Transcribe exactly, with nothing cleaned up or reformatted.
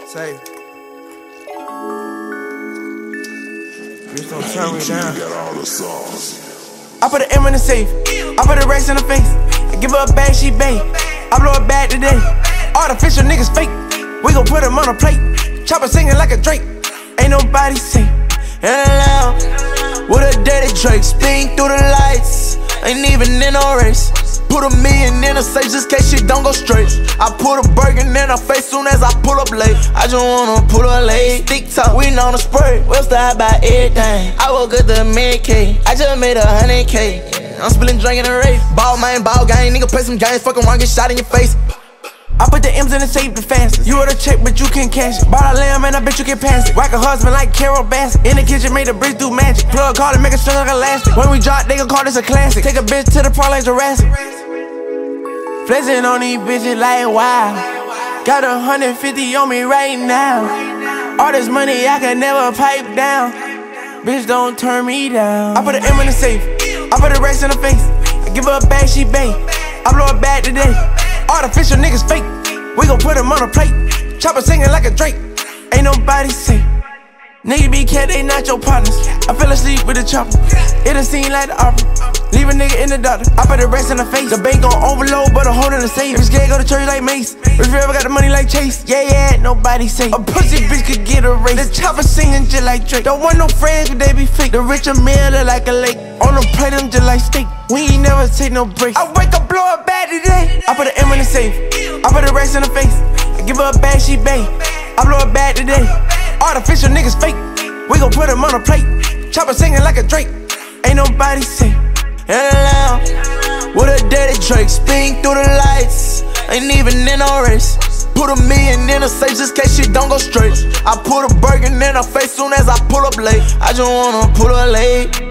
Say, bitch, don't turn me down. I put an M in the safe. I put a racks in the face. I give her a bag, she bait. I blow it bad today. Artificial niggas fake. We gon' put them on a plate. Chopper singing like a Drake. Ain't nobody safe. And loud with a dirty Drake. Spin through the lights. Ain't even in no race. Put a million in a safe just in case shit don't go straight. I put a burger in her face soon as I pull up late. I just wanna pull her late. Stick talk, we on the spray. We'll start by everything. I woke up the mid K. I just made a hundred K. I'm spilling drink in a race. Ball man, ball gang. Nigga play some games. Fucking around, get shot in your face. I put the M's in the safe the fastest. You order check, but you can't cash it. Bought a lamb and I bet you can pass it. Whack a husband like Carol Bassett. In the kitchen, made a bridge do magic. Plug call it, make it string like elastic. When we drop, they gon' call this a classic. Take a bitch to the park like Jurassic. Flexing on these bitches like wow. Got a hundred fifty on me right now. All this money I can never pipe down. Bitch, don't turn me down. I put an M in the safe. I put a racks in the face. I give her a bag, she bait. I blow it bad today. Artificial niggas fake. We gon' put them on a plate. Chopper singing like a Drake. Ain't nobody safe. Nigga be cat, they not your partners. I fell asleep with the chopper. It done seem like the opera. Leave a nigga in the doctor. I put the rest in the face. The bank gon' overload, but a hold in the safe. If scared, go to church like Mace. If you ever got the money like Chase. Yeah, yeah, nobody safe. A pussy bitch could get a race. The chopper singing just like Drake. Don't want no friends, but they be fake. The rich and meal look like a lake. On them plate, them just like steak. We ain't never take no breaks. I wake up, blow up bad today. I put an M in the safe. I put a racks in the face. I give her a bag, she bait. I blow it bad today. Artificial niggas fake. We gon' put them on a plate. Chopper singing like a Drake. Ain't nobody safe. And loud with a dirty Drake. Spin through the lights. Ain't even in no race. Put a million in a safe just in case shit don't go straight. I put a burger in her face soon as I pull up late. I just wanna pull her late.